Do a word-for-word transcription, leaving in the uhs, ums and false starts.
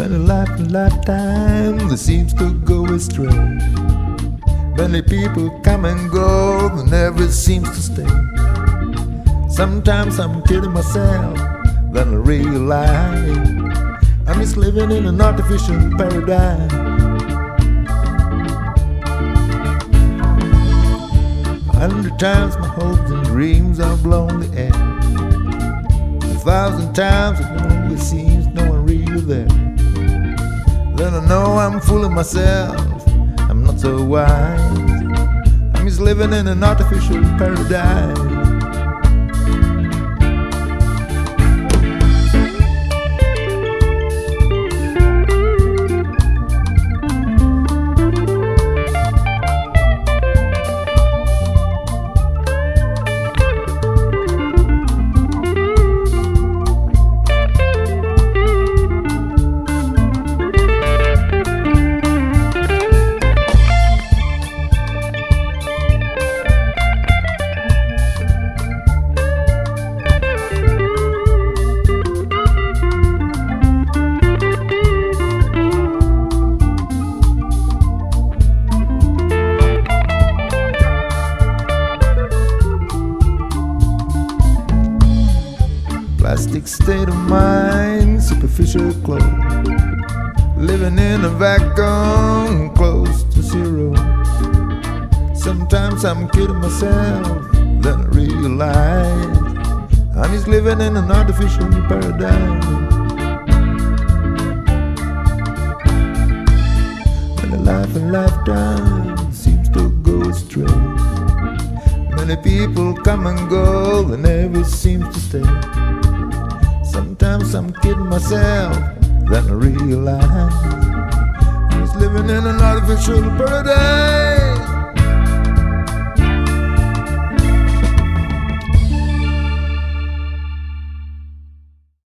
Many life and lifetime that seems to go astray. Many people come and go, but never seems to stay. Sometimes I'm kidding myself, then I realize I'm just living in an artificial paradise. A hundred times my hopes and dreams are blown the air. A thousand times it always seems no one really there. Then I know I'm fooling myself, I'm not so wise. I'm just living in an artificial paradise. Plastic state of mind, superficial clothes, living in a vacuum close to zero. Sometimes I'm kidding myself, then I realize I'm just living in an artificial paradise. And a life and lifetime seems to go astray. Many people come and go, they never seem to stay. Sometimes I'm kidding myself, then I realize I'm just living in an artificial paradise.